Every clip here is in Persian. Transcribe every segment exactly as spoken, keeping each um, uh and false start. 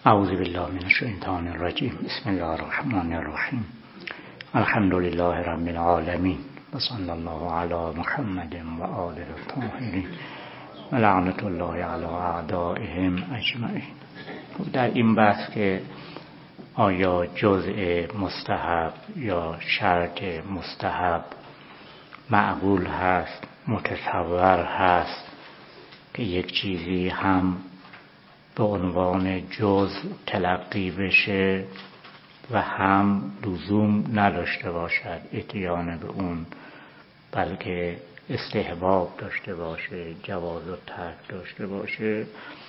اعوذ بالله من الشیطان الرجیم. بسم الله الرحمن الرحیم. الحمد لله رب العالمین و صلی الله علی محمد و آله الطاهرین و لعنت الله علی اعدائهم اجمعین. در این بحث که آیا جزء مستحب یا شرط مستحب معقول هست، متصور هست که یک چیزی هم به عنوان جزء تلقی بشه و هم لزوم نداشته باشد اتیان به اون، بلکه استحباب داشته باشه، جواز و ترک داشته باشه.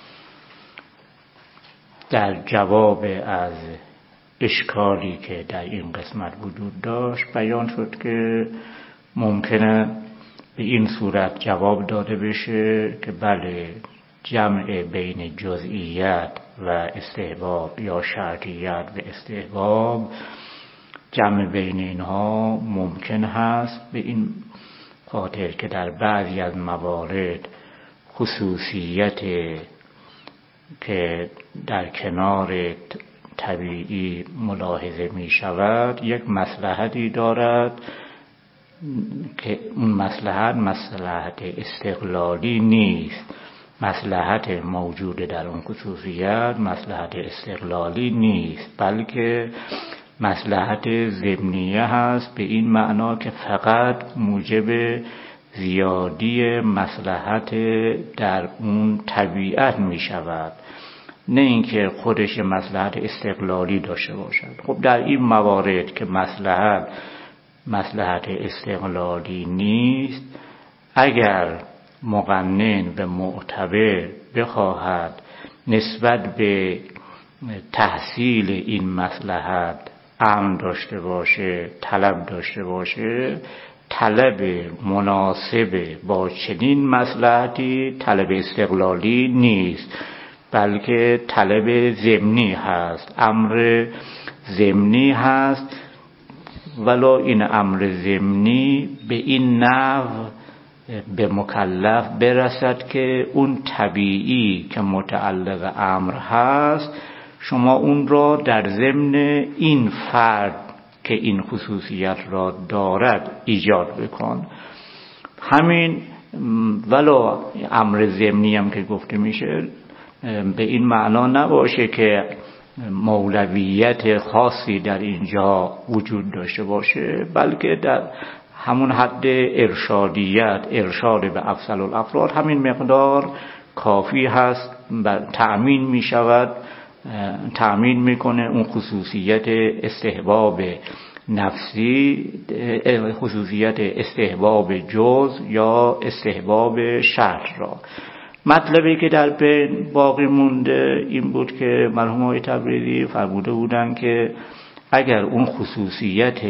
در جواب از اشکالی که در این قسمت وجود داشت بیان شد که ممکنه به این صورت جواب داده بشه که بله، جمع بین جزئیت و استحباب یا شرطیت و استحباب، جمع بین اینها ممکن هست، به این خاطر که در بعضی از موارد خصوصیت که در کنار طبیعی ملاحظه می شود یک مصلحتی دارد که اون مصلحت مصلحت استقلالی نیست. مصلحت موجود در اون خصوصیت مصلحت استقلالی نیست، بلکه مصلحت ضمنیه هست، به این معنا که فقط موجب زیادی مصلحت در اون طبیعت می شود، نه اینکه خودش مصلحت استقلالی داشته باشد. خب در این موارد که مصلحت مصلحت استقلالی نیست، اگر مقنن و معتبر بخواهد نسبت به تحصیل این مصلحت امر داشته باشه، طلب داشته باشه، طلب مناسب با چنین مصلحتی طلب استقلالی نیست، بلکه طلب ضمنی هست، امر ضمنی هست. ولو این امر ضمنی به این نحو به مکلف برسد که اون طبیعی که متعلق امر هست شما اون را در ضمن این فرد که این خصوصیت را دارد ایجاد بکن. همین ولو امر ضمنی هم که گفته میشه به این معنا نباشه که مولویت خاصی در اینجا وجود داشته باشه، بلکه در همون حد ارشادیت، ارشاد به افضل الافراد همین مقدار کافی هست، تأمین می شود، تأمین میکنه اون خصوصیت استحباب نفسی، خصوصیت استحباب جز یا استحباب شرط را. مطلبی که در بین باقی مونده این بود که مرحوم آقای تبریزی فرموده بودن که اگر اون خصوصیت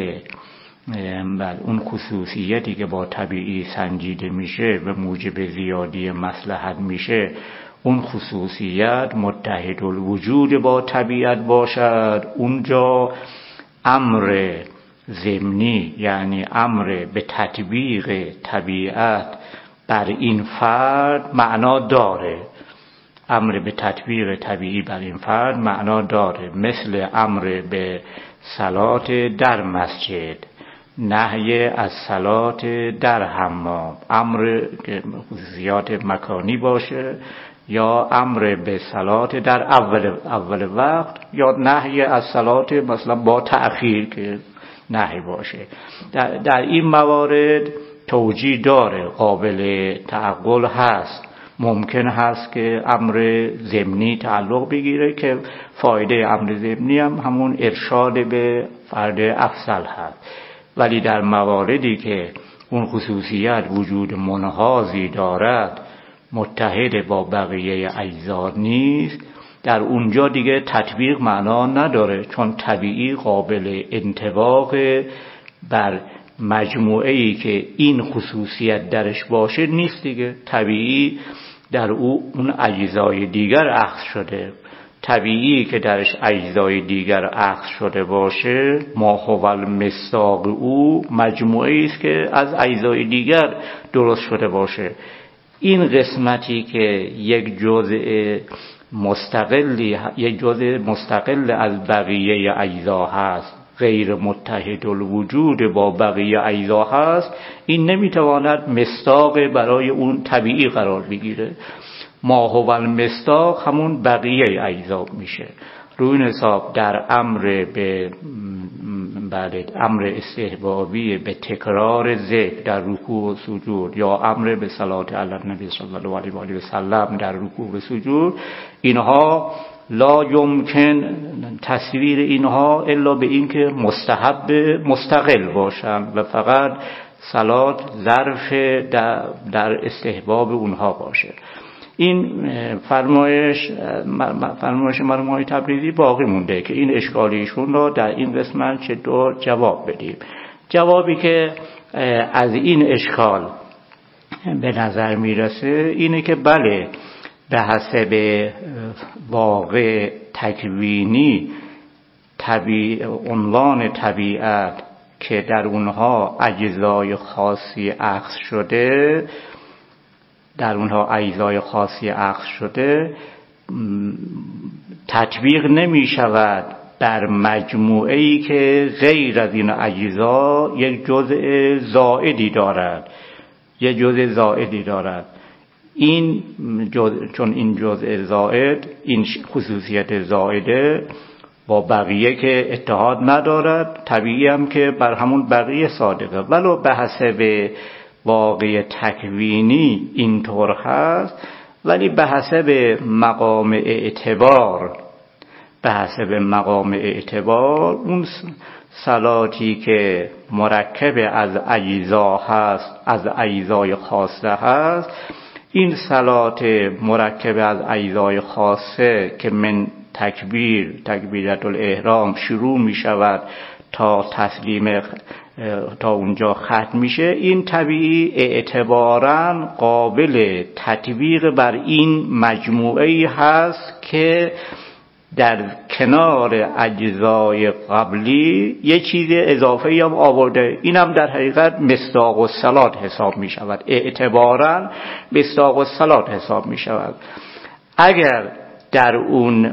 بل اون خصوصیتی که با طبیعی سنجیده میشه و موجب زیادی مصلحت میشه، اون خصوصیت متحد الوجود با طبیعت باشد، اونجا امر ضمنی یعنی امر به تطبیق طبیعت بر این فرد معنا داره. امر به تطبیق طبیعی بر این فرد معنا داره، مثل امر به صلات در مسجد، نهی از صلات در حمام، امر که خصوصیات مکانی باشه، یا امر به صلات در اول اول وقت، یا نهی از صلات مثلا با تأخیر که نهی باشه. در, در این موارد توجیه داره، قابل تعقل هست، ممکن هست که امر ضمنی تعلق بگیره که فایده امر ضمنی هم همون ارشاد به فرد افضل هست. ولی در مواردی که اون خصوصیت وجود منحازی دارد، متحد با بقیه اجزا نیست، در اونجا دیگه تطبیق معنا نداره، چون طبیعی قابل انطباق بر مجموعه‌ای که این خصوصیت درش باشه نیست دیگه. طبیعی در او اون اجزای دیگر اخذ شده، طبیعی که درش اجزای دیگر اخذ شده باشه، ما هو المصداق او مجموعه‌ای است که از اجزای دیگر درست شده باشه. این قسمتی که یک جزء مستقلی، یک جزء مستقل از بقیه اجزا هست، غیر متحد الوجود با بقیه اجزا هست، این نمیتواند مصداق برای اون طبیعی قرار بگیره. ما هو المصداق همون بقیه اجزا میشه. روی این حساب در امر به بله امر استحبابی به تکرار ذکر در رکوع و سجود یا امر به صلات علی النبی صلی الله علیه و آله و سلم در رکوع و سجود، اینها لا یمکن تصویر اینها الا به این که مستحب مستقل باشند و فقط صلات ظرف در, در استحباب اونها باشه. این فرمایش فرمایش مرحوم آقای تبریزی باقی مونده که این اشکالیشون رو در این قسمت چطور جواب بدیم. جوابی که از این اشکال به نظر میرسه اینه که بله، به حسب واقع تکوینی طبیع عنوان طبیعت که در اونها اجزای خاصی اخذ شده در اونها اجزای خاصی اخذ شده تطبیق نمی شود بر مجموعه‌ای که غیر از این اجزا یک جزء زائدی دارد یک جزء زائدی دارد این جزء، چون این جزء زائد، این خصوصیت زائده با بقیه که اتحاد ندارد، طبیعی هم که بر همون بقیه صادقه، ولو به حسب واقع تکوینی اینطور هست، ولی به حسب مقام اعتبار به حسب مقام اعتبار اون صلاتی که مرکب از اجزا هست، از اجزای خاصه هست، این صلات مرکب از اجزای خاصه که من تکبیر تکبیرت الاحرام شروع می شود تا تسلیم تا اونجا ختم میشه، این طبیعی اعتباراً قابل تطبیق بر این مجموعه‌ای هست که در کنار اجزای قبلی یه چیز اضافه‌ای هم آورده. اینم در حقیقت مصداق الصلات حساب می شود، اعتباراً مصداق الصلات حساب می شود. اگر در اون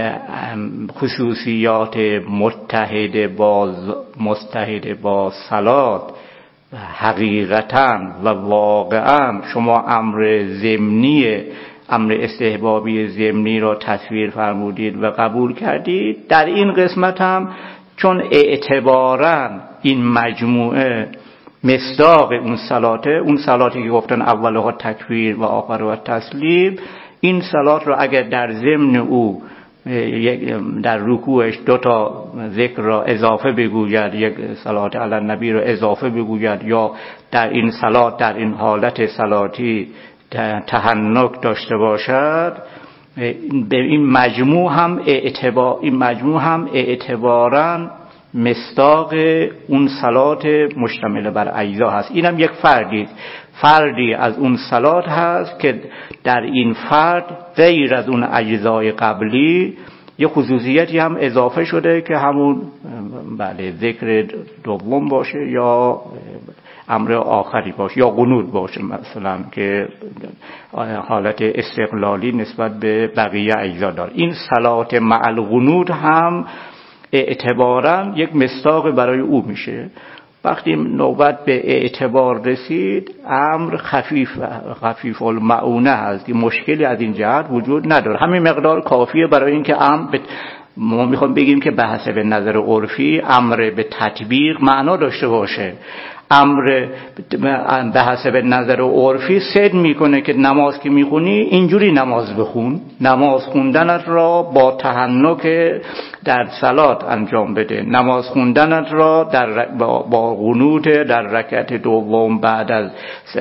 خصوصیات متحد با متحد با صلات حقیقتاً و واقعاً شما امر ضمنی امر استحبابی ضمنی را تصویر فرمودید و قبول کردید، در این قسمت هم چون اعتباراً این مجموعه مصداق اون صلاته، اون صلاتی که گفتن اولها تکبیر و آخرها تسلیم، این صلات رو اگر در ضمن او در رکوعش دو تا ذکر را اضافه بگوید، یک صلات علی النبی را اضافه بگوید، یا در این صلات در این حالت صلاتی تحنک داشته باشد، به این مجموع هم اعتبار این مجموع هم اعتباراً مصداق اون صلات مشتمل بر اجزا هست. اینم یک فردی فردی از اون صلات هست که در این فرد غیر از اون اجزای قبلی یه خصوصیتی هم اضافه شده که همون بله ذکر دوم باشه یا امر آخری باشه یا قنوت باشه مثلا، که حالت استقلالی نسبت به بقیه اجزا داره. این صلات مع القنوت هم اعتباراً یک مصداق برای او میشه. وقتی نوبت به اعتبار رسید، امر خفیف خفیف المعونه هست، مشکلی از این جهت وجود نداره، همین مقدار کافیه برای اینکه امر ما میخوام بگیم که به حسب نظر عرفی امر به تطبیق معنا داشته باشه. امر به حسب نظر عرفی صد میکنه که نماز که میخونی اینجوری نماز بخون، نماز خوندنت را با تحنک در صلات انجام بده، نماز خوندنت را در با قنوت در رکعت دوم بعد از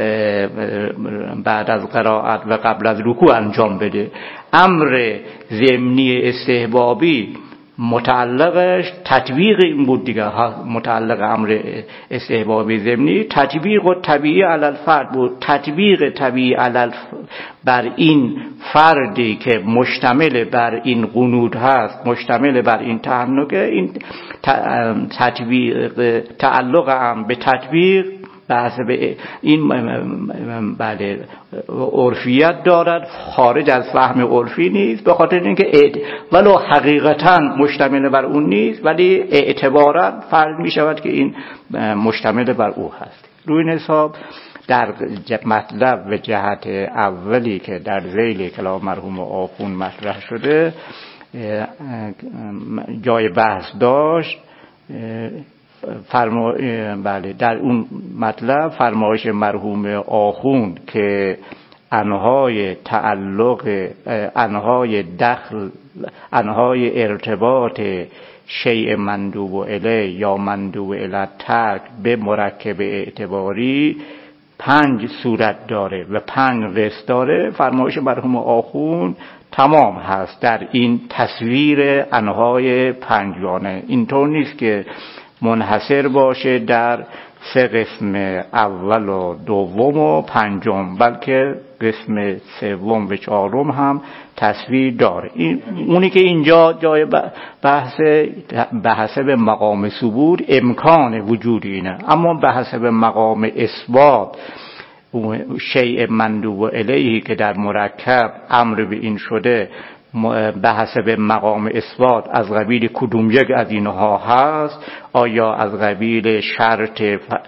بعد از قرائت و قبل از رکوع انجام بده. امر ضمنی استحبابی متعلقش تطبیق این بود دیگه، متعلق امر استحبابی ضمنی تطبیق و طبیعی علی الفرد بود. تطبیق طبیعی علی بر این فردی که مشتمل بر این قنوت هست، مشتمل بر این تحنک، این تطبیق تعلق هم به تطبیق بحث به این بله عرفیت دارد، خارج از فهم عرفی نیست، به خاطر اینکه ولو حقیقتا مشتمل بر اون نیست ولی اعتبارا فرض می شود که این مشتمل بر او هست. روی این حساب در مطلب و جهت اولی که در ذیل کلام مرحوم آخوند مطرح شده جای بحث داشت، فرما بله در اون مطلب فرمایش مرحوم آخوند که انهای تعلق، انهای دخل، انهای ارتباط شیء مندوب الیه یا مندوب الی ترک به مرکب اعتباری پنج صورت داره و پنج قسم داره. فرمایش مرحوم آخوند تمام هست در این تصویر انهای پنجگانه. اینطور نیست که منحصر باشه در سه قسم اول و دوم و پنجم، بلکه قسم سوم و چهارم هم تصویر داره. این اونی که اینجا جای بحث به حسب مقام ثبوت امکان وجود اینه، اما به حسب مقام اثبات شیء مندوب الیه که در مرکب امر به این شده به حسب مقام اثبات از قبیل کدوم یک از اینها هست؟ آیا از قبیل شرط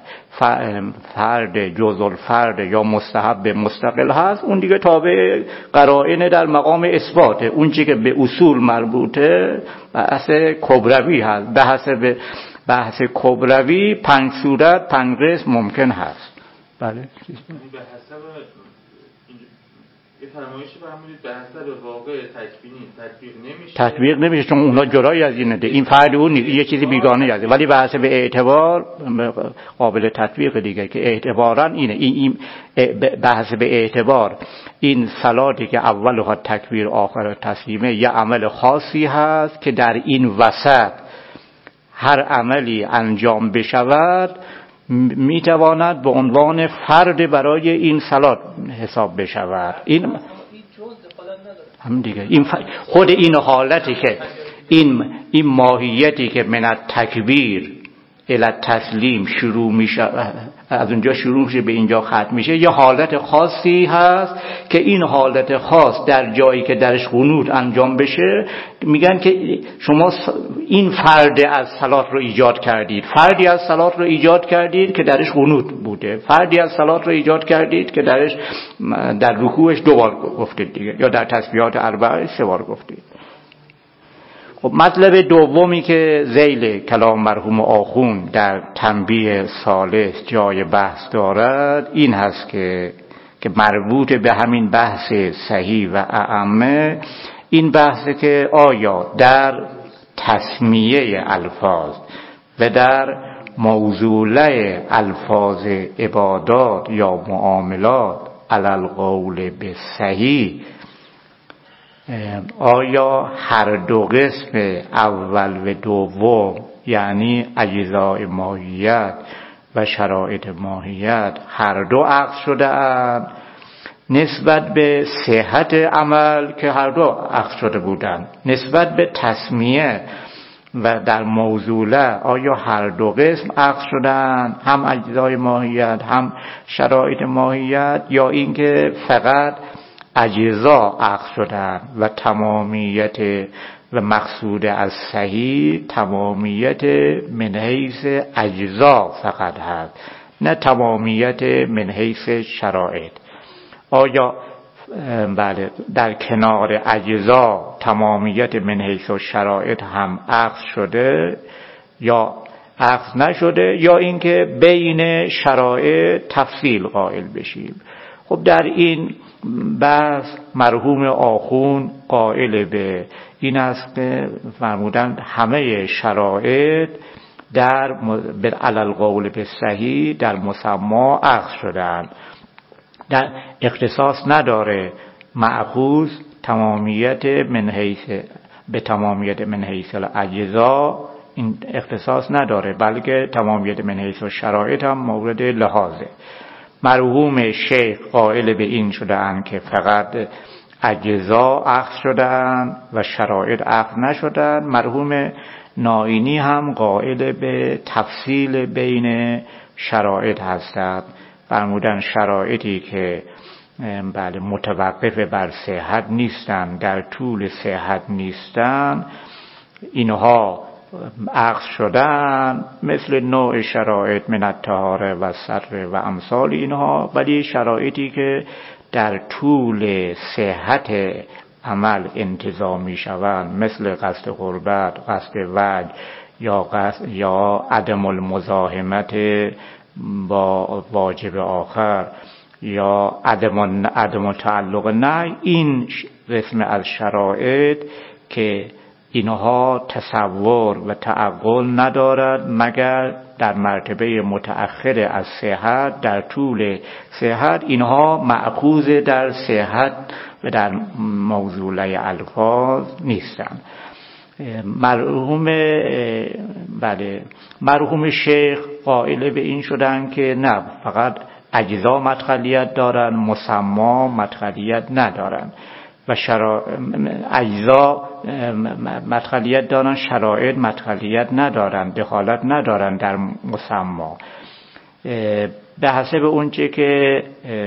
فرد جزء الفرد یا مستحب مستقل هست؟ اون دیگه تابع قرائن در مقام اثباته. اون چیزی که به اصول مربوطه بحث کبروی هست. به حسب بحث کبروی پنج صورت پنج قسم ممکن هست. بله به حسب یه فرمایشی فرمودید به حسب واقع تکوینی تطبیق نمیشه، تطبیق نمیشه چون اونها جدای از اینه. این فرد اون یه چیزی بیگانه است، ولی به حسب اعتبار قابل تطبیق دیگه که اعتباراً اینه. این به حسب اعتبار این صلاتی که اولها تکبیر آخر تسلیمه یه عمل خاصی هست که در این وسط هر عملی انجام بشود میتواند به عنوان فرد برای این صلات حساب بشود. این هم دیگه این خود این حالتی که این این ماهیتی که من التکبیر الی تسلیم شروع میشه، از اونجا شروع میشه به اینجا ختم میشه، یه حالت خاصی هست که این حالت خاص در جایی که درش قنوت انجام بشه میگن که شما این فرد از صلات رو ایجاد کردید، فردی از صلات رو ایجاد کردید که درش قنوت بوده، فردی از صلات رو ایجاد کردید که درش در رکوعش دو بار گفتید دیگه، یا در تسبیحات اربعه سه بار گفتید. خب مطلب دومی که ذیل کلام مرحوم آخوند در تنبیه ثالث جای بحث دارد این هست که که مربوط به همین بحث صحیح و اعمه، این بحثه که آیا در تسمیه الفاظ و در موصوله الفاظ عبادات یا معاملات علی القول به صحیح آیا هر دو قسم اول و دوم یعنی اجزای ماهیت و شرایط ماهیت هر دو عقد شده اند نسبت به صحت عمل که هر دو عقد شده بودند، نسبت به تسمیه و در موصوله آیا هر دو قسم عقد شدند، هم اجزای ماهیت هم شرایط ماهیت، یا اینکه فقط اجزا عقد شدن و تمامیت و مقصود از صحیح تمامیت من حیث اجزا فقط هست نه تمامیت من حیث شرایط. آیا بله در کنار اجزا تمامیت من حیث شرایط هم عقد شده یا عقد نشده، یا اینکه بین شرایط تفصیل قائل بشیم؟ خب در این بحث مرحوم آخوند قائل به این است که فرمودند همه شرایط در علی القول به صحیح در مسما عقد شدند، در اختصاص نداره مأخوذ تمامیت من حیث به تمامیت من حیث الاجزا، این اختصاص نداره، بلکه تمامیت من حیث شرایط هم مورد لحاظه. مرحوم شیخ قائل به این شده‌اند که فقط اجزا عقد شده‌اند و شرایط عقد نشدند. مرحوم نائینی هم قائل به تفصیل بین شرایط هستند. فرمودن شرایطی که بله متوقف بر صحت نیستند، در طول صحت نیستند، اینها عقد شدن مثل نوع شرایط من الطهاره و سر و امثال اینها، ولی شرایطی که در طول صحت عمل انتزاع می شوند مثل قصد قربت، قصد وجه یا قصد یا عدم المزاحمت با واجب آخر یا عدم عدم تعلق نه، این قسم از شرایط که اینها تصور و تعقل ندارد مگر در مرتبه متأخر از صحت، در طول صحت اینها مأخوذ در صحت و در موضوعه الفاظ نیستند. مرحوم بله مرحوم شیخ قائل به این شدن که نه، فقط اجزا مدخلیت دارن، مسما مدخلیت ندارن و شرا... اجزا مدخلیت دارن، شرایط مدخلیت ندارن، دخالت ندارن در مسما. به حسب اونچه که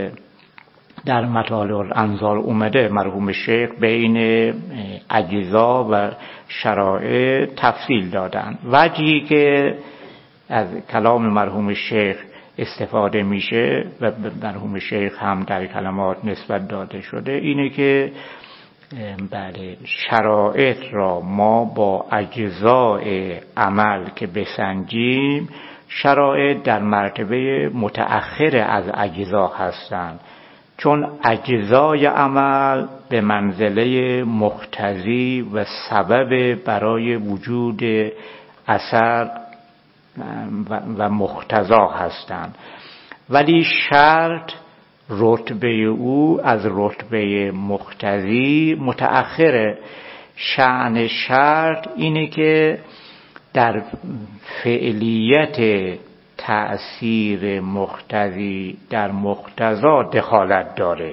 در مطالع الانظار اومده، مرحوم شیخ بین اجزا و شرایط تفصیل دادن. وجهی که از کلام مرحوم شیخ استفاده میشه و مرحوم شیخ هم در کلمات نسبت داده شده اینه که بله شرایط را ما با اجزای عمل که بسنجیم، شرایط در مرتبه متأخر از اجزا هستند، چون اجزای عمل به منزله مقتضی و سبب برای وجود اثر و مقتضا هستند، ولی شرط رتبه او از رتبه مقتضی متأخره. شأن شرط اینه که در فعلیت تأثیر مقتضی در مقتضا دخالت داره.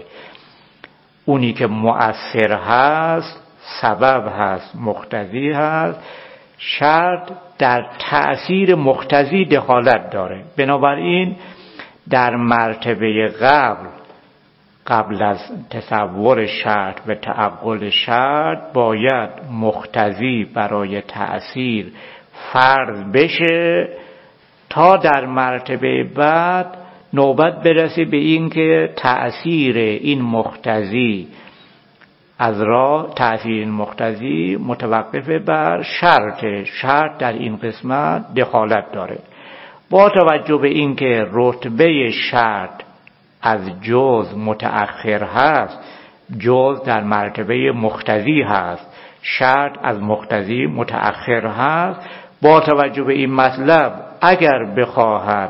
اونی که مؤثر هست، سبب هست، مقتضی هست، شرط در تأثیر مقتضی دخالت داره. بنابراین در مرتبه قبل قبل از تصور شرط و تعقل شرط باید مقتضی برای تأثیر فرض بشه تا در مرتبه بعد نوبت برسه به این که تأثیر این مقتضی از راه تأثیر این مقتضی متوقف بر شرط. شرط در این قسمت دخالت داره. با توجه به این که رتبه شرط از جز متأخر هست، جز در مرتبه مقتضی هست، شرط از مقتضی متأخر هست، با توجه به این مطلب اگر بخواهد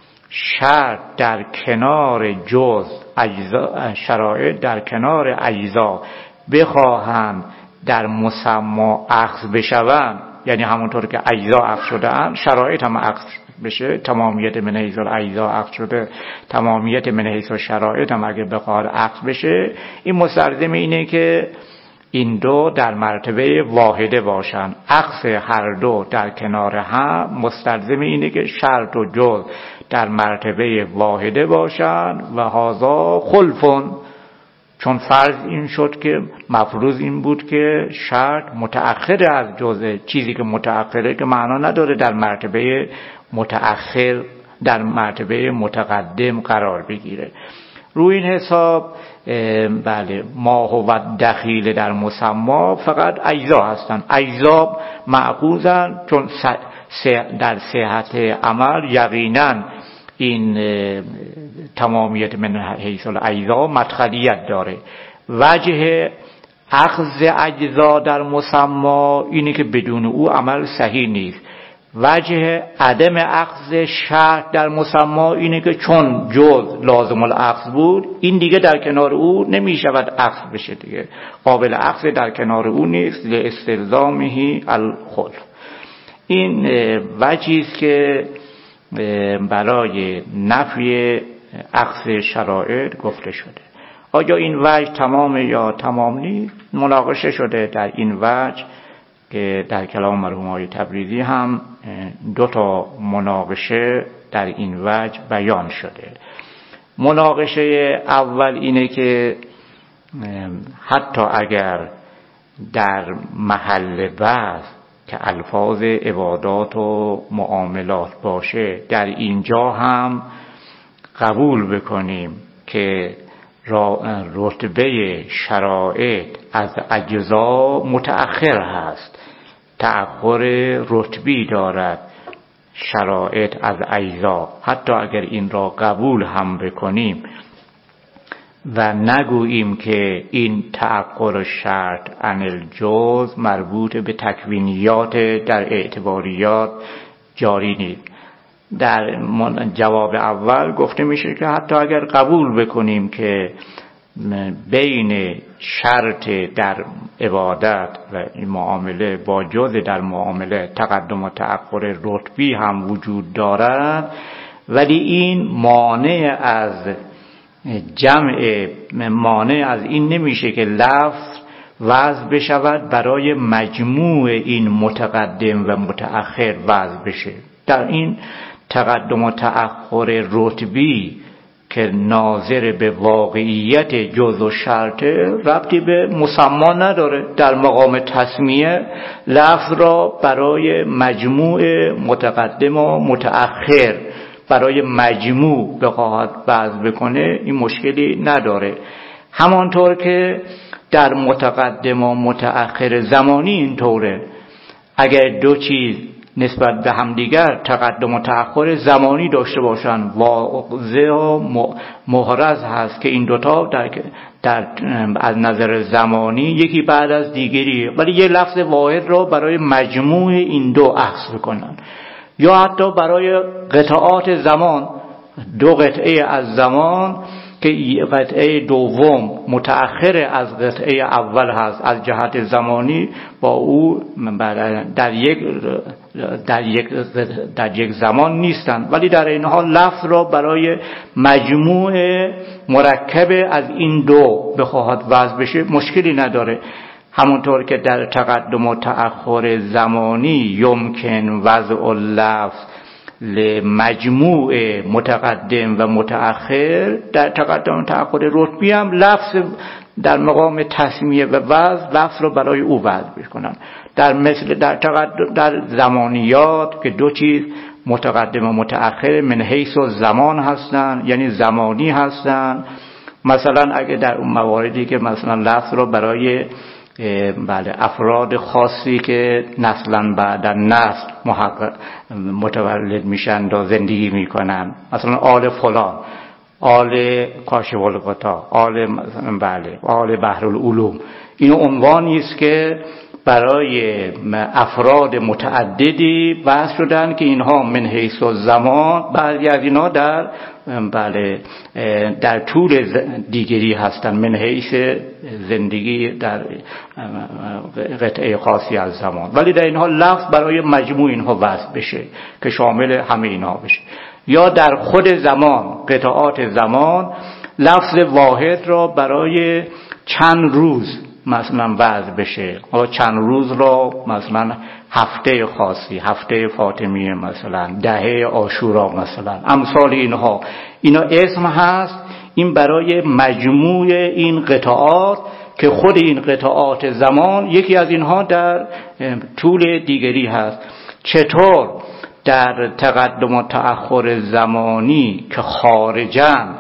شرط در کنار جز اجزا، شرایط در کنار اجزا بخواهند در مسما اخذ بشوند، یعنی همونطور که اجزا اخذ شده‌اند شرایط هم اخذ بشه، تمامیت من حیث الاجزا اخذ شده، تمامیت من حیث شرایط هم اگر بخواد اخذ بشه، این مستلزم اینه که این دو در مرتبه واحده باشن. اخذ هر دو در کنار هم مستلزم اینه که شرط و جز در مرتبه واحده باشن و هذا خلفون، چون فرض این شد که مفروض این بود که شرط متأخر از جزء، چیزی که متأخره که معنا نداره در مرتبه متأخر در مرتبه متقدم قرار بگیره. روی این حساب بله ما هو دخیل در مسما فقط اجزا هستند. اجزا معقوزن چون در صحت عمل یقینا این تمامیت من حیث الاجزا مدخلیت داره. وجه اخذ اجزا در مسما اینه که بدون او عمل صحیح نیست. وجه عدم اخذ شرط در مسما اینه که چون جز لازم الاخذ بود، این دیگه در کنار او نمی شود اخذ بشه، دیگه قابل اخذ در کنار او نیست، لاستلزامه الخلف. این وجهی است که برای نفی اخذ شرایط گفته شده. آیا این وجه تمام یا تمام نیست؟ مناقشه شده در این وجه که در کلام مرحوم آقای تبریزی هم دو تا مناقشه در این وجه بیان شده. مناقشه اول اینه که حتی اگر در محل وضع که الفاظ عبادات و معاملات باشه، در اینجا هم قبول بکنیم که رتبه شرایط از اجزا متأخر هست، تأخر رتبی دارد شرایط از اجزا. حتی اگر این را قبول هم بکنیم و نگوییم که این تأخر شرط عن الجزء مربوط به تکوینیات در اعتباریات جاری نیست، در جواب اول گفته میشه که حتی اگر قبول بکنیم که بین شرط در عبادت و این معامله با جزء در معامله تقدم و تأخر رتبی هم وجود دارد، ولی این مانع از جمع مانع از این نمیشه که لفظ وضع بشود برای مجموع این متقدم و متأخر وضع بشه. در این تقدم و تأخر رتبی که ناظر به واقعیت جزء و شرط ربطی به مسما نداره، در مقام تسمیه لفظ را برای مجموع متقدم و متأخر برای مجموع بخواهد وضع بکنه این مشکلی نداره. همانطور که در متقدم و متأخر زمانی اینطوره، اگر دو چیز نسبت به همدیگر تقدم و تأخر زمانی داشته باشن، واضح و محرز هست که این دوتا در, در از نظر زمانی یکی بعد از دیگری، ولی یه لفظ واحد را برای مجموع این دو اخذ کنن. یا حتی برای قطعات زمان، دو قطعه از زمان که قطعه دوم متأخر از قطعه اول هست از جهت زمانی، با او در یک در یک در یک زمان نیستند، ولی در این حال لفظ را برای مجموع مرکب از این دو بخواهد وضع بشه مشکلی نداره. همونطور که در تقدم و تأخر زمانی یمکن وضع اللفظ لمجموع متقدم و متأخر، در تقدم و تأخر رتبی هم لفظ در مقام تسمیه و وضع لفظ رو برای او وضع بکنن. در مثل در تقدم در زمانیات که دو چیز متقدم و متأخر من حیث و زمان هستن، یعنی زمانی هستن. مثلا اگه در اون مواردی که مثلا لفظ رو برای بله افراد خاصی که نسلا بعد نسل محقق متولد میشن و زندگی میکنن، مثلا آل فلان، آل کاشف الغطا، آل بله آل بحرالعلوم، این عنوانی است که برای افراد متعددی بحث شدن که اینها من حیث الزمان، بعضی از اینها در بله در طول دیگری هستن، من حیث زندگی در قطعه خاصی از زمان، ولی در اینها لفظ برای مجموع اینها وضع بشه که شامل همه اینها بشه. یا در خود زمان، قطعات زمان، لفظ واحد را برای چند روز مثلا وضع بشه. حالا چند روز را مثلا هفته خاصی، هفته فاطمیه مثلا، دهه عاشورا مثلا، امثال اینها، اینا اسم هست. این برای مجموع این قطعات که خود این قطعات زمان یکی از اینها در طول دیگری هست. چطور در تقدم و تأخر زمانی که خارجن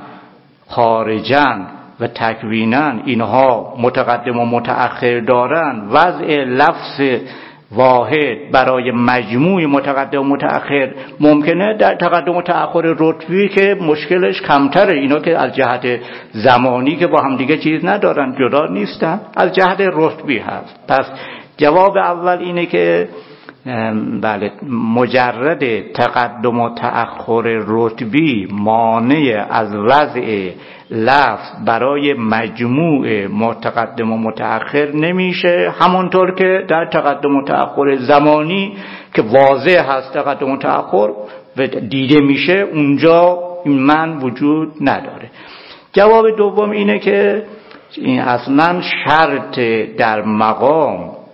خارجن و تکوینن اینها متقدم و متأخر دارن، وضع لفظ واحد برای مجموع متقدم و متأخر ممکنه در تقدم و تأخر رتبی که مشکلش کمتره، اینا که از جهت زمانی که با هم دیگه چیز ندارن، جدا نیستن، از جهت رتبی هست. پس جواب اول اینه که بله مجرد تقدم و تأخر رتبی مانع از وضع لفظ برای مجموع متقدم و متأخر نمیشه، همونطور که در تقدم و تأخر زمانی که واضح هست تقدم و تأخر و دیده میشه اونجا این من وجود نداره. جواب دوم اینه که این اصلا شرط در مقام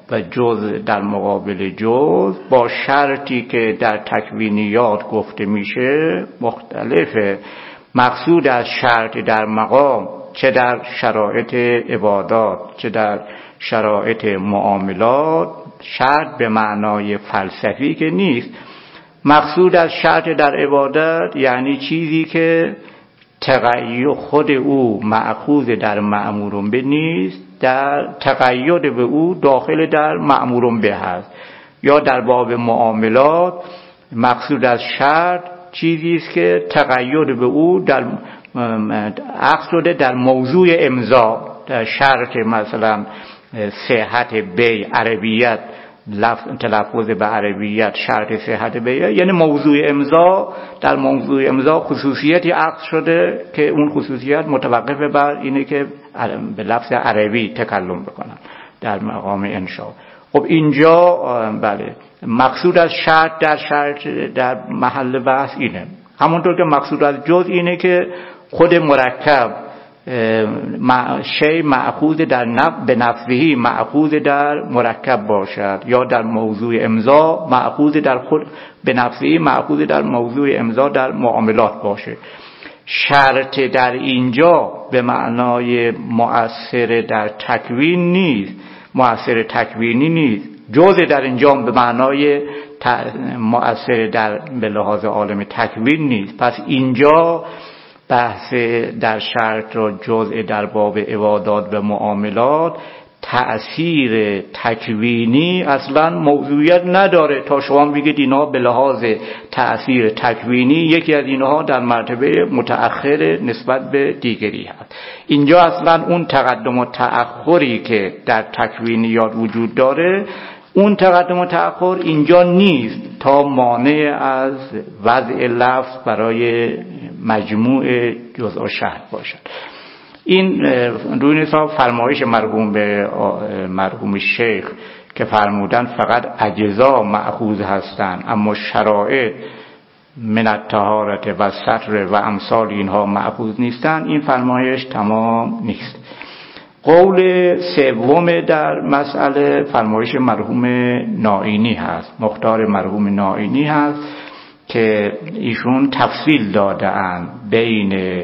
و جز در مقابل جز با شرطی که در تکوینیات گفته میشه مختلفه. مقصود از شرط در مقام چه در شرایط عبادات چه در شرایط معاملات شرط به معنای فلسفی که نیست. مقصود از شرط در عبادت یعنی چیزی که تقید خود او مأخوذ در مأمور به نیست، در تقید به او داخل در مأمور به هست. یا در باب معاملات مقصود از شرط چیزی است که تقید به او در عقد شده در موضوع امضا. در شرط مثلا صحت بیع عربیت تلفظ به عربیت شرط صحت بیع یعنی موضوع امضا، در موضوع امضا خصوصیتی عقد شده که اون خصوصیت متوقف بر اینه که به لفظ عربی تکلم بکنن در مقام انشاء. خب اینجا بله مقصود از شرط در شرط در محل بحث اینه، همونطور که مقصود از جز اینه که خود مرکب شی مأخوذ در نف به نفسه مأخوذ در مرکب باشد یا در موضوع امضا مأخوذ در خود به نفسه مأخوذ در موضوع امضا در معاملات باشه. شرط در اینجا به معنای مؤثر در تکوین نیست، مؤثر تکوینی نیست. جز در اینجا به معنای مؤثر در به لحاظ عالم تکوین نیست. پس اینجا بحث در شرط را جزء در باب عبادات و معاملات تأثیر تکوینی اصلا موضوعیت نداره تا شما بگید اینا به لحاظ تأثیر تکوینی یکی از اینها در مرتبه متأخر نسبت به دیگری هست. اینجا اصلا اون تقدم و تأخری که در تکوینیات وجود داره اون تقدم و تأخر اینجا نیست تا مانع از وضع لفظ برای مجموع جزء و شرط باشد. این روی نصاب فرمایش مرحوم به مرحوم شیخ که فرمودن فقط اجزا مأخوذ هستند اما شرایط من الطهارت و ستر و امثال اینها مأخوذ نیستند، این فرمایش تمام نیست. قول سوم در مسئله فرمایش مرحوم نائینی هست، مختار مرحوم نائینی هست که ایشون تفصیل دادن بین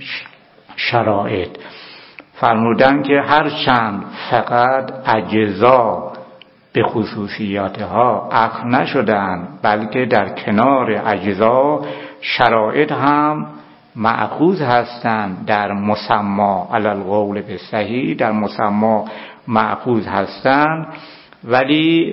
شرایط. فرمودن که هر چند فقط اجزا به خصوصیاتها اخذ نشدن بلکه در کنار اجزا شرایط هم مأخوذ هستند در مسما علی القول به صحیح، در مسما مأخوذ هستند، ولی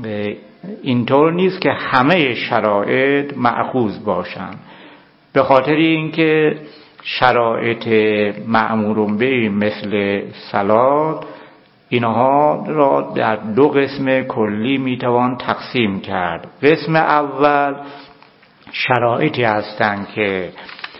اینطور نیست که همه شرایط مأخوذ باشند. به خاطر اینکه شرایط مأمور به مثل صلات اینها را در دو قسم کلی میتوان تقسیم کرد. قسم اول شرایطی هستند که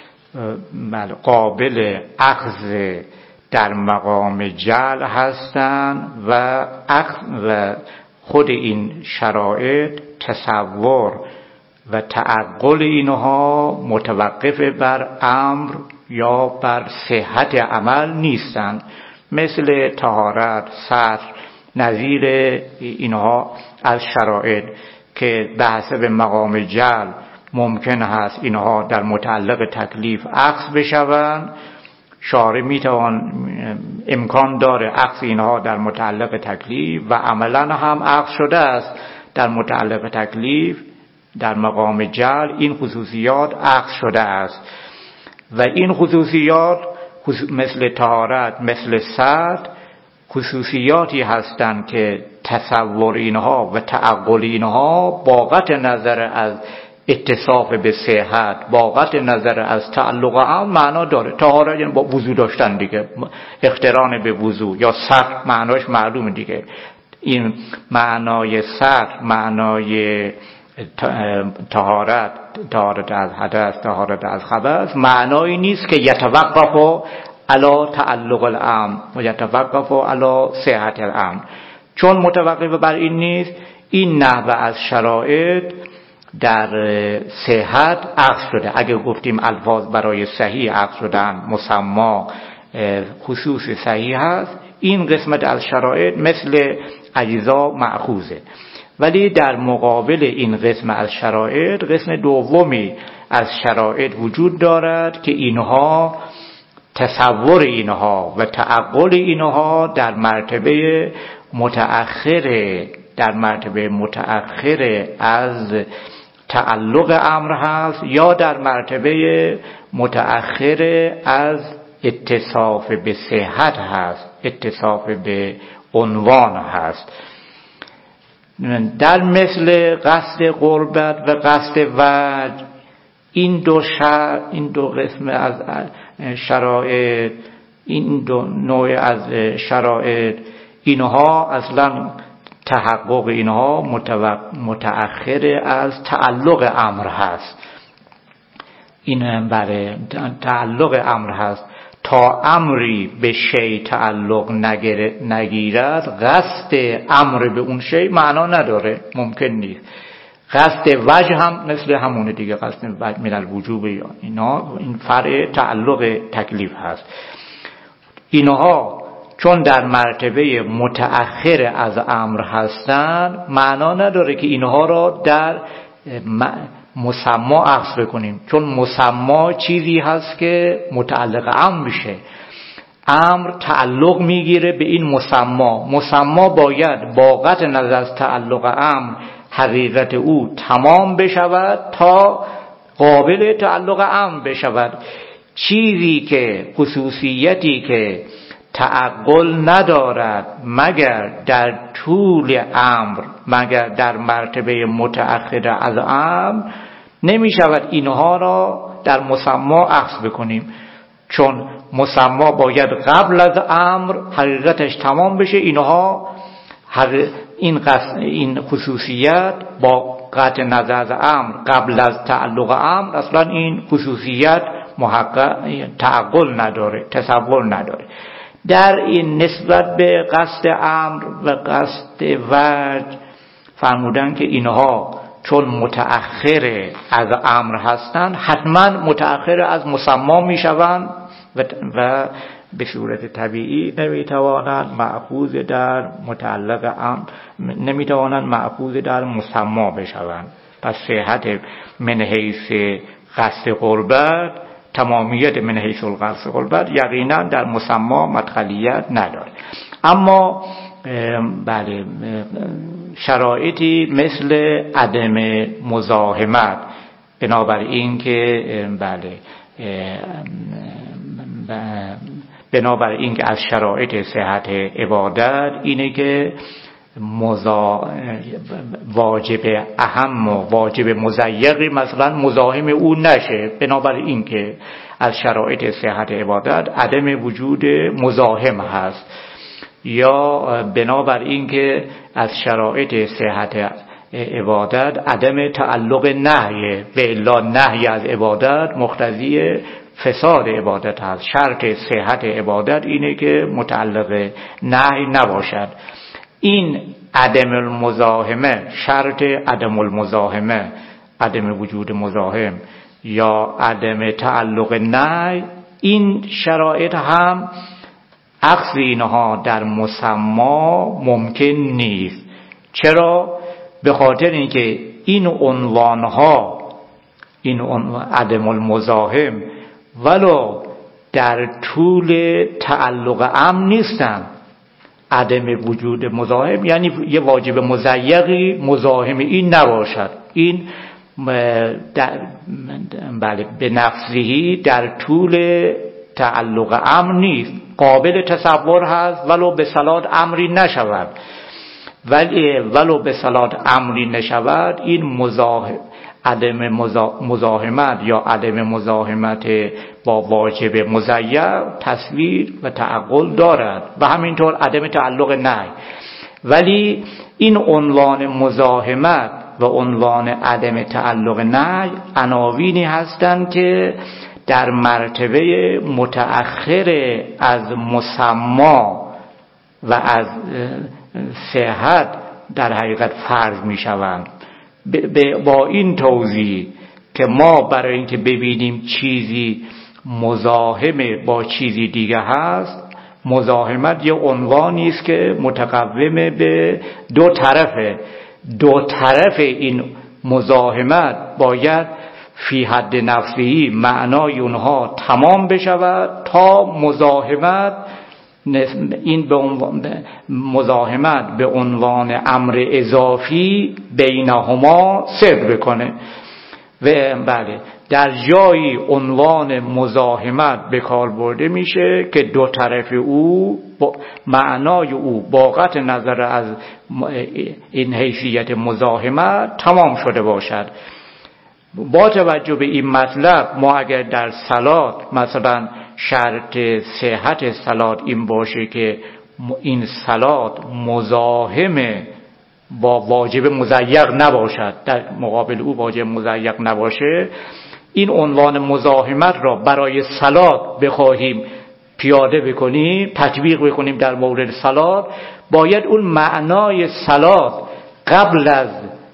قابل اخذ در مقام جعل هستند و و خود این شرایط تصور و تعقل اینها متوقف بر امر یا بر صحت عمل نیستند، مثل طهارت، ستر، نظیر اینها از شرایط که به حسب مقام جعل ممکن هست اینها در متعلق تکلیف عکس بشوند. شارع میتوان امکان داره عکس اینها در متعلق تکلیف و عملا هم عکس شده است در متعلق تکلیف در مقام جعل این خصوصیات عکس شده است و این خصوصیات مثل طهارت مثل ستر خصوصیاتی هستند که تصور اینها و تعقل اینها با قطع نظر از اتصاف به صحت با قطع نظر از تعلق هم معنا داره. طهارت یعنی با وضو داشتن دیگه، اقتران به وضو، یا ستر معناش معلوم دیگه. این معنای ستر معنای طهارت، طهارت از حدث، طهارت از خبث، معنایی نیست که یتوقف علی تعلق الامر و یتوقف علی صحت الامر. چون متوقف بر این نیست، این نحوه از شرایط در صحت عقد شده. اگه گفتیم الفاظ برای صحیح عقد شدن مسما خصوص صحیح هست، این قسمت از شرایط مثل اجزا مأخوذه. ولی در مقابل این قسم از شرایط قسم دومی از شرایط وجود دارد که اینها تصور اینها و تعقل اینها در مرتبه متأخر در مرتبه متأخر از تعلق امر هست یا در مرتبه متأخر از اتصاف به صحت هست، اتصاف به عنوان هست. در مثل قصد قربت و قصد وجه، این دو شر این دو قسم از شرایط، این دو نوع از شرایط، اینها اصلا تحقق اینها متأخر از تعلق امر هست. این برای تعلق امر هست. تا امری به شی تعلق نگیرد قصد امر به اون شی معنا نداره، ممکن نیست. قصد وجه هم مثل همونه دیگه، قصد وجه من الوجوب یا اینا، این فرع تعلق تکلیف هست. اینها چون در مرتبه متأخر از امر هستند معنا نداره که اینها را در مسما اخذ بکنیم، چون مسما چیزی هست که متعلق امر میشه. امر تعلق میگیره به این مسما. مسما باید با قطع نظر از تعلق امر حقیقت او تمام بشود تا قابل تعلق امر بشود. چیزی که خصوصیتی که تعقل ندارد مگر در طول امر، مگر در مرتبه متأخر از امر، نمی شود اینها را در مسما اخذ بکنیم، چون مسما باید قبل از امر حقیقتش تمام بشه. اینها این این خصوصیت با قطع نظر از امر قبل از تعلق امر اصلا این خصوصیت محقق تعقل نداره، تصور نداره. در این نسبت به قصد امر و قصد وجه فرمودن که اینها چون متأخر از امر هستند حتما متأخر از مسما می شوند و, و به صورت طبیعی نمی توانند مأخوذ در متعلق امر، نمی توانند مأخوذ در مسما بشوند. پس صحت من حیث قصد قربت، تمامیت من حیث القصد قربت یقینا در مسما مدخلیت نداره. اما بله شرایطی مثل عدم مزاحمت، بنابراین که بله بنابراین که از شرایط صحت عبادت اینه که مزا... واجب اهم و واجب مضیقی مثلا مزاحم او نشه. بنابراین که از شرایط صحت عبادت عدم وجود مزاحم هست، یا بنابراین که از شرایط صحت عبادت عدم تعلق نهی، و الا نهی از عبادت مقتضی فساد عبادت هست. شرط صحت عبادت اینه که متعلق نهی نباشد. این عدم المزاحمه، شرط عدم المزاحمه، عدم وجود مزاحم یا عدم تعلق نهی، این شرایط هم عکس اینها در مسما ممکن نیست. چرا؟ به خاطر اینکه این عنوانها، این عنوان عدم المزاحم ولو در طول تعلق امر نیستن. عدم وجود مزاحم یعنی یه واجب مضیقی مزاحم این نباشد. این در بله به نفسهی در طول تعلق امر نیست، قابل تصور هست ولو به صلاة امری نشود. ولی ولو به صلاة امری نشود، این مزاحم عدم مزاحمت یا عدم مزاحمت با واجب مضیق تصویر و تعقل دارد و همینطور عدم تعلق نهی. ولی این عنوان مزاحمت و عنوان عدم تعلق نهی عناوینی هستند که در مرتبه متأخر از مسما و از صحت در حقیقت فرض می شوند. با این توضیح که ما برای اینکه ببینیم چیزی مزاحم با چیزی دیگه هست، مزاحمت یه عنوانی است که متقوم به دو طرفه. دو طرف این مزاحمت باید فی حد نفسی معنای اونها تمام بشود تا مزاحمت این به عنوان مزاحمت به عنوان امر اضافی بینهما صدق بکنه. و بله در جایی عنوان مزاحمت به کار برده میشه که دو طرف او معنای او با قطع نظر از این حیثیت مزاحمت تمام شده باشد. با توجه به این مطلب ما اگر در صلات مثلا شرط صحت صلات این باشه که این صلات مزاحم با واجب مضیق نباشد، در مقابل او واجب مضیق نباشه، این عنوان مزاحمت را برای صلات بخواهیم پیاده بکنیم، تطبیق بکنیم در مورد صلات، باید اون معنای صلات قبل از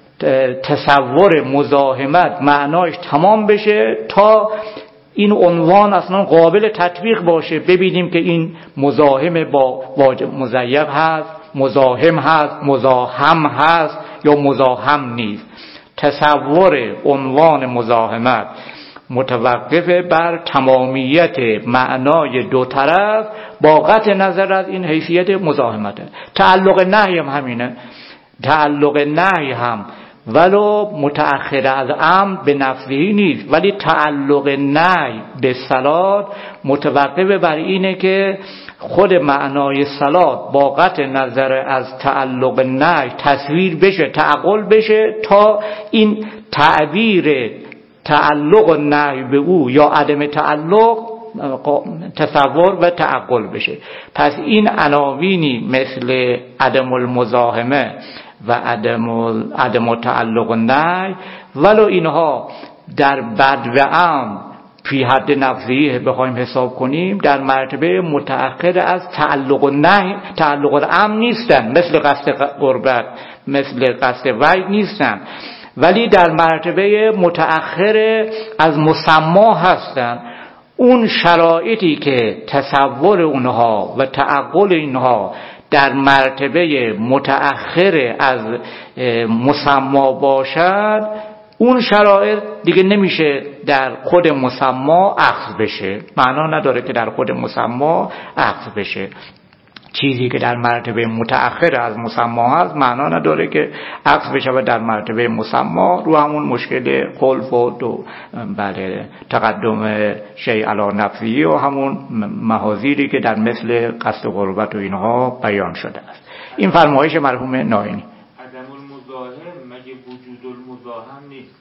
تصور مزاحمت معنایش تمام بشه تا این عنوان اصلا قابل تطبیق باشه. ببینیم که این مزاحم با واجب مضیق هست، مزاحم هست، مزاحم هست یا مزاحم نیست. تصور عنوان مزاحمت متوقف بر تمامیت معنای دو طرف با قطع نظر از این حیثیت مزاحمت. تعلق نهی هم همینه. تعلق نهی هم ولو متأخر از امر به نفسه نیست، ولی تعلق نهی به صلات متوقف بر اینه که خود معنای صلات با قطع نظر از تعلق نهی تصویر بشه، تعقل بشه تا این تعبیر تعلق نهی به او یا عدم تعلق تصور و تعقل بشه. پس این عناوینی مثل عدم المزاحمه و عدم عدم تعلق نهی ولو اینها در بد و امر فی حد نفسی بخوایم حساب کنیم در مرتبه متأخر از تعلق نهی تعلق امر نیستن، مثل قصد قربت مثل قصد وعید نیستن، ولی در مرتبه متأخر از مسما هستن. اون شرایطی که تصور اونها و تعقل اینها در مرتبه متأخر از مسما باشد، اون شرایط دیگه نمیشه در خود مسما اخذ بشه. معنا نداره که در خود مسما اخذ بشه. چیزی که در مرتبه متأخر از مسما هست معنا نداره که عکس بشه و در مرتبه مسما رو همون مشکل خلف و دو بله تقدم شیء علی نفسی و همون محاذیری که در مثل قصد قربت و اینها بیان شده است. این فرمایش مرحوم ناینی. عدم المزاحم مگه وجود المزاحم نیست؟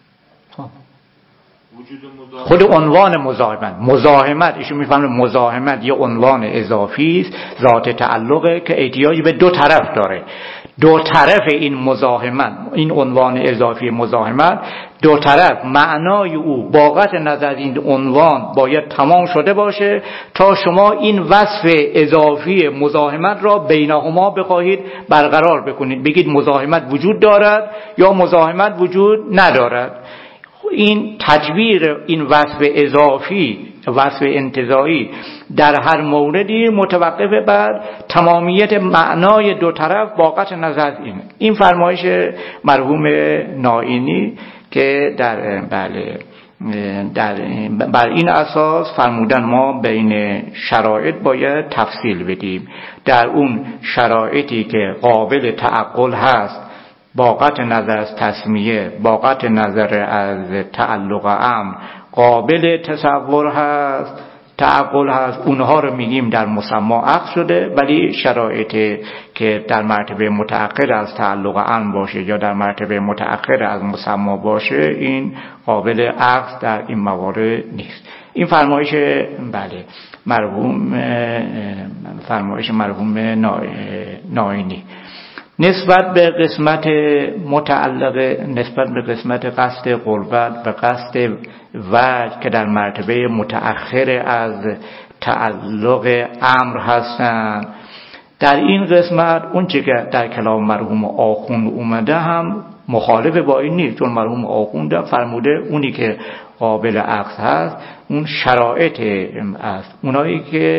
خود عنوان مزاحمت مزاحمت ایشون میفهمه مزاحمت یه عنوان اضافی است ذات تعلقه که احتیاج به دو طرف داره. دو طرف این مزاحمت این عنوان اضافی مزاحمت دو طرف معنای او با قطع نظر این عنوان باید تمام شده باشه تا شما این وصف اضافی مزاحمت را بینهما بخواهید برقرار بکنید، بگید مزاحمت وجود دارد یا مزاحمت وجود ندارد. این تجویر این وصف اضافی وصف انتزاعی در هر موردی متوقف بر تمامیت معنای دو طرف با قطع نظر این این فرمایش مرحوم ناینی که در بله در بر این اساس فرمودن ما بین شرایط باید تفصیل بدیم. در اون شرایطی که قابل تعقل هست با قطع نظر از تسمیه با قطع نظر از تعلق امر قابل تصور هست تعقل هست، اونها رو میگیم در مسما عقد شده. ولی شرایطی که در مرتبه متأخر از تعلق امر باشه یا در مرتبه متأخر از مسما باشه این قابل عقد در این موارد نیست. این فرمایش بله مرحوم فرمایش مرحوم ناینی. نسبت به قسمت متعلق نسبت به قسمت قصد قربت و قصد وجه که در مرتبه متأخر از تعلق امر هستند، در این قسمت اون چه که در کلام مرحوم آخوند اومده هم مخالف با این نیست، چون مرحوم آخوند فرموده اونی که قابل عقد هست اون شرایط است، اونایی که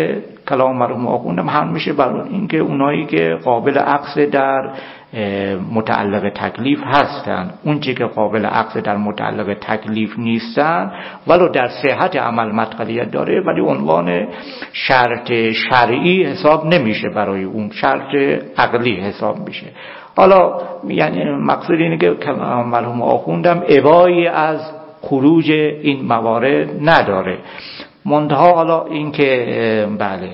کلام مرحوم آخوندم هم میشه برای اینکه اونایی که قابل عکس در متعلق تکلیف هستن، اون چی که قابل عکس در متعلق تکلیف نیستن ولو در صحت عمل مدخلیت داره ولی عنوان شرط شرعی حساب نمیشه، برای اون شرط عقلی حساب میشه. حالا یعنی مقصود اینه که کلام مرحوم آخوندم ابایی از خروج این موارد نداره، منتها حالا این که بله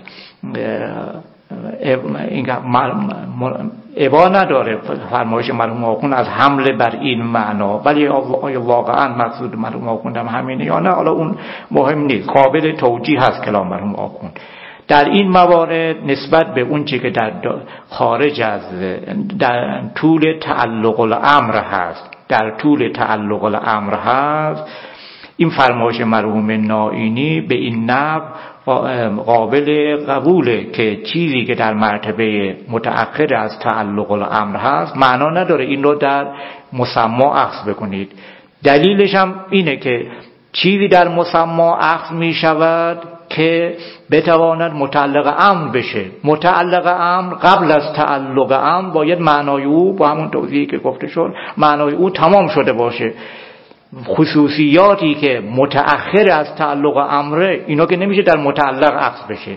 این ابا نداره فرمایش مرحوم آخوند از حمله بر این معنا، ولی آیا واقعا مقصود مرحوم آخوند هم همینه یا نه، حالا اون مهم نیست، قابل توجیه هست کلام مرحوم آخوند در این موارد نسبت به اون چی که در خارج از در طول تعلق الامر هست در طول تعلق الامر هست. این فرمایش مرحوم نائینی به این نحو قابل قبوله که چیزی که در مرتبه متأخر از تعلق الامر هست معنا نداره این رو در مسما اخذ بکنید. دلیلش هم اینه که چیزی در مسما اخذ می شود که بتواند متعلق امر بشه. متعلق امر قبل از تعلق امر باید معنای او با همون توضیحی که گفته شد معنای او تمام شده باشه. خصوصیاتی که متأخر از تعلق امره اینا که نمیشه در متعلق عکس بشه.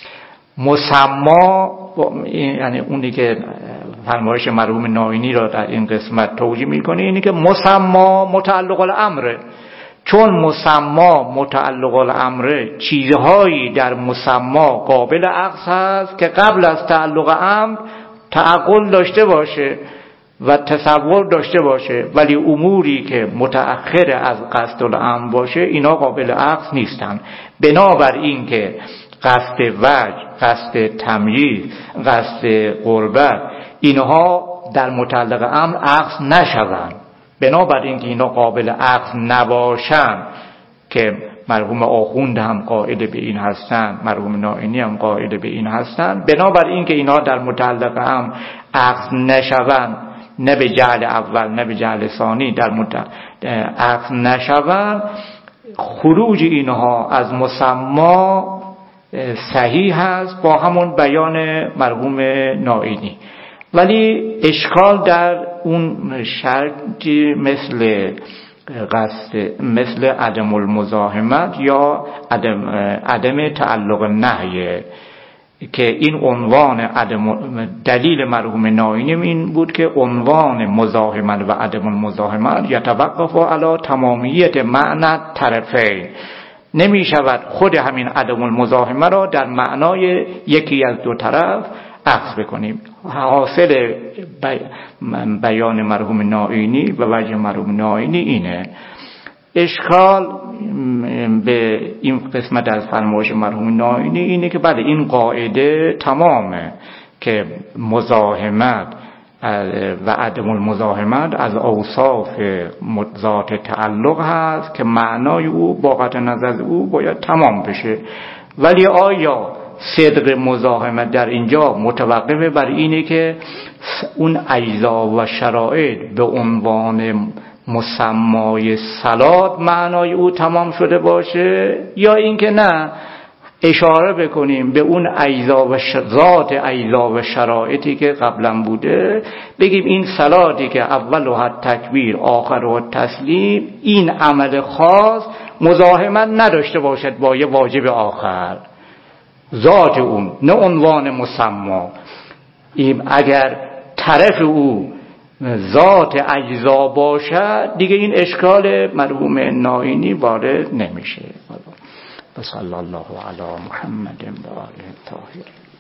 مسما یعنی اونی که فرمایش مرحوم نائینی را در این قسمت توجیه میکنه اینی که مسما متعلق الامره، چون مسما متعلق الامره چیزهایی در مسما قابل عکس هست که قبل از تعلق امر تعقل داشته باشه و تصور داشته باشه، ولی اموری که متأخر از قصد الامر باشه اینا قابل عکس نیستن. بنابر این که قصد وجه، قصد تمییز، قصد قربت اینها در متعلق امر عکس نشوند، بنابر این که اینا قابل عکس نباشن که مرحوم آخوند هم قائل به این هستند، مرحوم نائینی هم قائل به این هستند، بنابر این که اینا در متعلق امر عکس نشوند، نه به جعل اول نه به جعل ثانی در عکس نشوند، خروج اینها از مسما صحیح هست با همون بیان مرحوم نائینی. ولی اشکال در اون شرطی مثل قصد مثل عدم المزاحمت یا عدم, عدم تعلق نهی که این عنوان عدم دلیل مرحوم نائینی این بود که عنوان مزاحمت و عدم المزاحمت یتوقف علی تمامیت معنی طرفین، نمی شود خود همین عدم المزاحمه را در معنای یکی از دو طرف اخذ بکنیم. حاصل بیان مرحوم نائینی و وجه مرحوم نائینی اینه. اشکال به این قسمت از فرمایش مرحوم نائینی اینه که بله این قاعده تمامه که مزاحمت و عدم المزاحمت از اوصاف ذات تعلق هست که معنای او با قطع نظر او باید تمام بشه، ولی آیا صدق مزاحمت در اینجا متوقف بر اینه که اون اجزا و شرایط به عنوان مسمای صلات معنای او تمام شده باشه، یا اینکه نه اشاره بکنیم به اون اجزا و ذات اجزا و شرایطی که قبلا بوده، بگیم این صلاتی که اول و تکبیر آخر و تسلیم این عمل خاص مزاحمت نداشته باشد با یه واجب آخر، ذات اون نه عنوان مسما. اگر طرف او ذات اجزا باشد دیگه این اشکال مرحوم نائینی وارد نمیشه. و صلی الله علی محمد و آله الطاهرین.